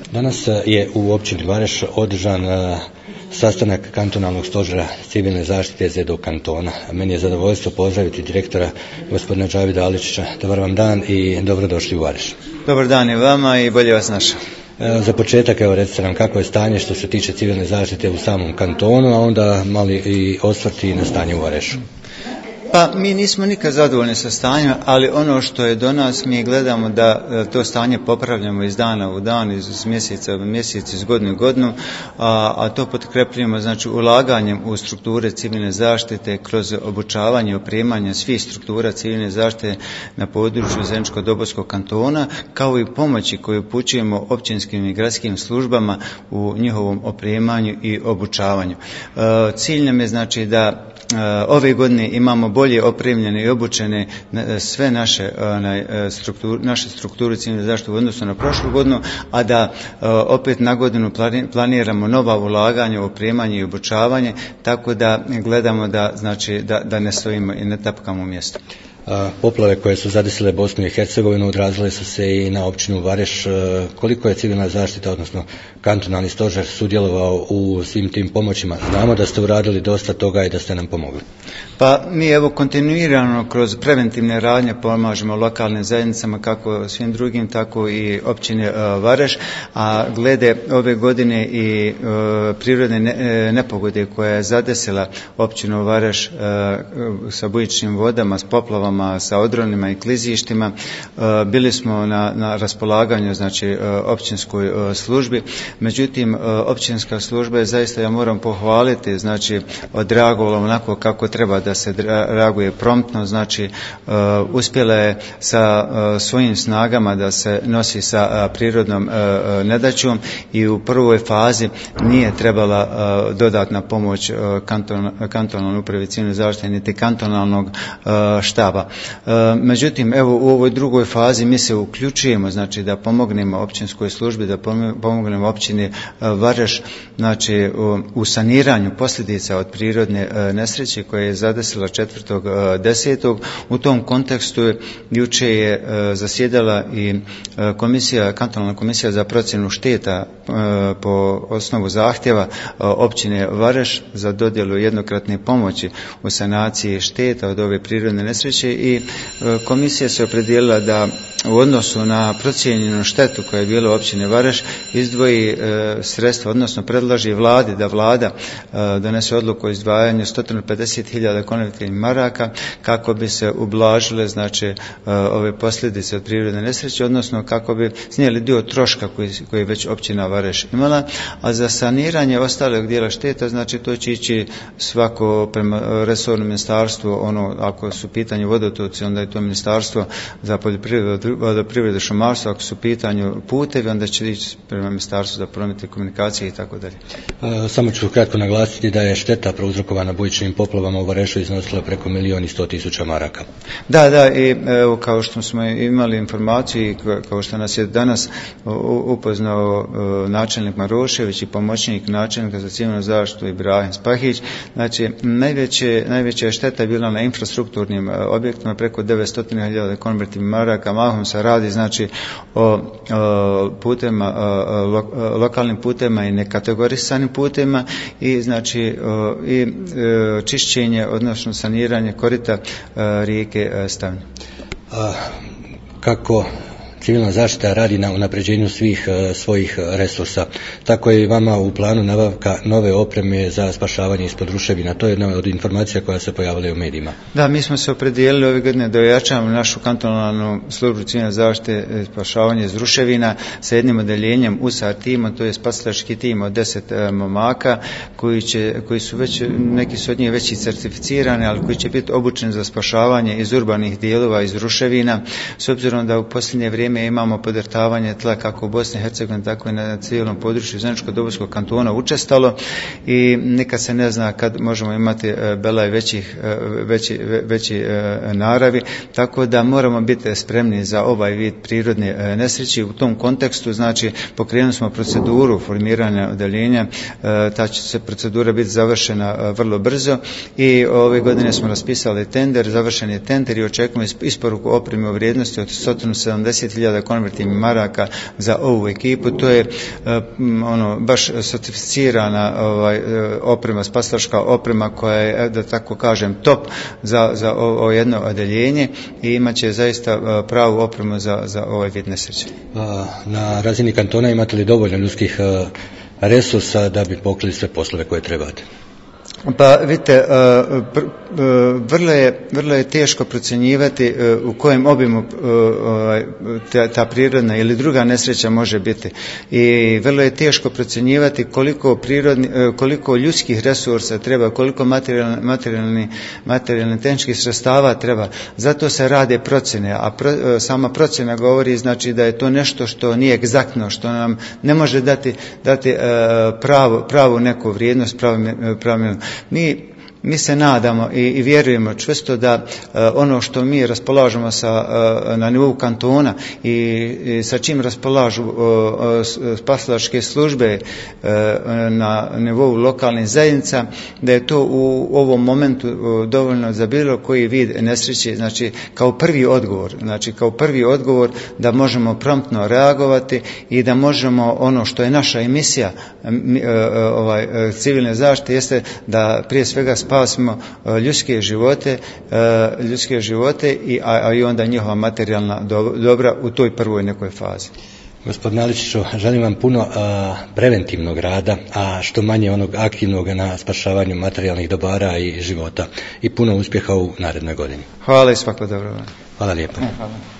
Danas je u općini Vareš održan sastanak kantonalnog stožera civilne zaštite ZDO kantona. Meni je zadovoljstvo pozdraviti direktora gospodina Džavida Aličića. Dobar vam dan i dobrodošli u Vareš. Dobar dan i vama i bolje vas našao. Za početak, evo recite nam kako je stanje što se tiče civilne zaštite u samom kantonu, a onda mali i osvrti na stanje u Varešu. Pa mi nismo nikad zadovoljni sa stanjem, ali ono što je do nas mi gledamo da to stanje popravljamo iz dana u dan, iz mjeseca u mjesec, iz godine u godinu, a to potkrepljujemo znači ulaganjem u strukture civilne zaštite kroz obučavanje i opremanje svih struktura civilne zaštite na području Zeničko-Dobojskog kantona, kao i pomoći koju upućujemo općinskim i gradskim službama u njihovom opremanju i obučavanju. Cilj nam je znači da ove godine imamo bolje opremljene i obučene sve naše strukture civilne zaštite u odnosu na prošlu godinu, a da opet na godinu planiramo nova ulaganja u opremanje i obučavanje, tako da gledamo da ne stojimo i ne tapkamo u mjestu. Poplave koje su zadesile Bosnu i Hercegovinu odrazile su se i na općinu Vareš. Koliko je civilna zaštita, odnosno kantonalni stožer, sudjelovao u svim tim pomoćima? Znamo da ste uradili dosta toga i da ste nam pomogli. Pa mi evo kontinuirano kroz preventivne radnje pomažemo lokalnim zajednicama, kako svim drugim, tako i općine Vareš, a glede ove godine i prirodne nepogode koja je zadesila općinu Vareš sa bujičnim vodama, s poplavama, sa odronima i klizištima, bili smo na raspolaganju znači općinskoj službi. Međutim, općinska služba je zaista, ja moram pohvaliti, znači odreagovala onako kako treba da se reaguje promptno, znači uspjela je sa svojim snagama da se nosi sa prirodnom nedaćom i u prvoj fazi nije trebala dodatna pomoć kantonalne uprave civilne zaštite niti kantonalnog štaba. Međutim, evo u ovoj drugoj fazi mi se uključujemo, znači da pomognemo općinskoj službi, da pomognemo općini Vareš, znači u saniranju posljedica od prirodne nesreće koja je zadesila 4.10. U tom kontekstu jučer je zasjedala i kantonalna komisija za procjenu šteta po osnovu zahtjeva općine Vareš za dodjelu jednokratne pomoći u sanaciji šteta od ove prirodne nesreće i komisija se opredijelila da u odnosu na procijenjenu štetu koja je bila u općini Vareš izdvoji sredstva, odnosno predlaži vladi da vlada donese odluku o izdvajanju 150.000 konvertibilnih maraka kako bi se ublažile znači ove posljedice od prirodne nesreće, odnosno kako bi snijeli dio troška koji već općina Vareš imala, a za saniranje ostalog dijela šteta, znači to će ići svako prema resornom ministarstvu, ako su pitanje vodotoci, onda je to ministarstvo za poljoprivredu i šumarstvo, ako su pitanju putevi, onda će ići prema ministarstvu za promet i komunikacije i tako dalje. Samo ću kratko naglasiti da je šteta prouzrokovana bujičnim poplavama u Varešu iznosila preko 1.100.000 maraka. Da, i evo, kao što smo imali informaciju i kao što nas je danas upoznao načelnik Marošević i pomoćnik načelnika za civilnu zaštitu Ibrahim Spahić, znači najveća šteta je bila na infrastrukturnim objektima, preko 900.000 konvertibilnih maraka, mahom se radi znači o putema, lokalnim putema i nekategorisanim putema i znači i čišćenje, odnosno saniranje korita rijeke Stavnje. Kako civilna zaštita radi na unapređenju svih svojih resursa, tako je i vama u planu nabavka nove opreme za spašavanje ispod ruševina. To je jedna od informacija koja se pojavila u medijima. Da, mi smo se opredijelili ove godine da ojačamo našu kantonalnu službu civilne zaštite spašavanje iz ruševina sa jednim odeljenjem USAR timom, to je spasilački tim od 10 momaka koji su već, neki su od njih već i certificirani, ali koji će biti obučeni za spašavanje iz urbanih dijelova, iz ruševina, s obzirom da u posljednje vrijeme imamo podrtavanje tla kako u Bosni i Hercegovini, tako i na cijelom području Zeničko-Dobojskog kantona učestalo i nikad se ne zna kad možemo imati belaj veći naravi, tako da moramo biti spremni za ovaj vid prirodne nesreće. U tom kontekstu znači pokrenuli smo proceduru formiranja odeljenja, ta će se procedura biti završena vrlo brzo i ove godine smo raspisali tender, završen je tender i očekujemo isporuku opreme u vrijednosti od 170.000 10.000 konvertibilnih maraka za ovu ekipu. To je baš sofisticirana oprema, spasilačka oprema koja je, da tako kažem, top za ovo jedno odeljenje i imat će zaista pravu opremu za ovaj vid nesreće. Na razini kantona imate li dovoljno ljudskih resursa da bi pokrili sve poslove koje trebate? Pa vidite, vrlo je teško procjenjivati u kojem obimu ta prirodna ili druga nesreća može biti i vrlo je teško procjenjivati koliko ljudskih resursa treba, koliko materijalnih tehničkih sredstava treba. Zato se rade procjene, a sama procjena govori znači da je to nešto što nije egzaktno, što nam ne može dati pravu neku vrijednost, pravu. Mi se nadamo i vjerujemo čvrsto da ono što mi raspolažemo na nivou kantona i sa čim raspolažu spasilačke službe na nivou lokalnih zajednica, da je to u ovom momentu dovoljno za bilo koji vid nesreće, znači kao prvi odgovor da možemo promptno reagovati i da možemo ono što je naša emisija civilne zaštite jeste da prije svega spasimo ljudske živote i onda njihova materijalna dobra u toj prvoj nekoj fazi. Gospodine Aličiću, želim vam puno preventivnog rada, a što manje onog aktivnog na spašavanju materijalnih dobara i života i puno uspjeha u narednoj godini. Hvala i svako dobro. Hvala lijepo. Hvala.